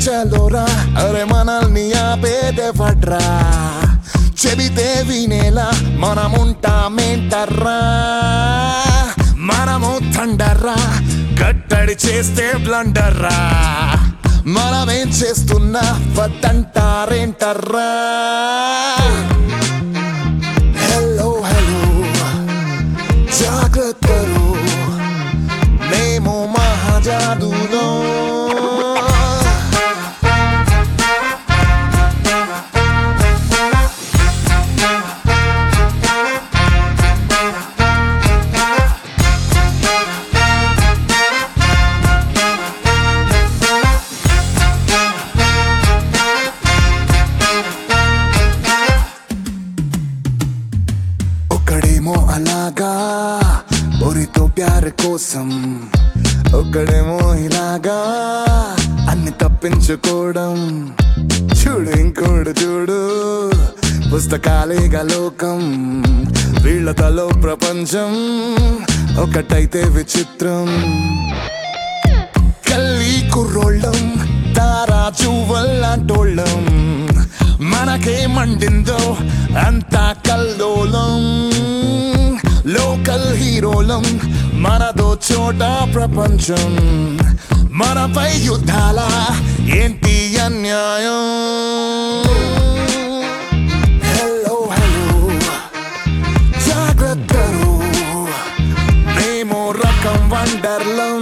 చలోరా అరే మనల్ని ఆపేదెవడ్రా చెబితే వినేలా మనముంటామేంటర్రా మనము థండర్రా కట్టడి చేస్తే బ్లండర్రా మనమేం చేస్తున్నా వద్దంటారేంటర్రా హలో హలో జాగ్రత్తలు మేము మహాజాదులో ఒకడేమో అలాగా ఒరితో ప్యార్ కోసం ఒకడేమో ఇలాగా అన్ని తప్పించుకోవడం చూడు ఇంకోడు చూడు పుస్తకాలేగా లోకం వీళ్ళ తలో ప్రపంచం ఒకటైతే విచిత్రం కల్లి కుర్రోళ్ళం తారా చువ్వల్లాంటోళ్ళం మనకే మండిందో అంతా కల్లోలం లోకల్ హీరోలం మనదో చోట ప్రపంచం మనపై యుద్ధాల ఏంటి అన్యాయం హలో హలో జాగ్రత్తలు మేము రకం వండర్లో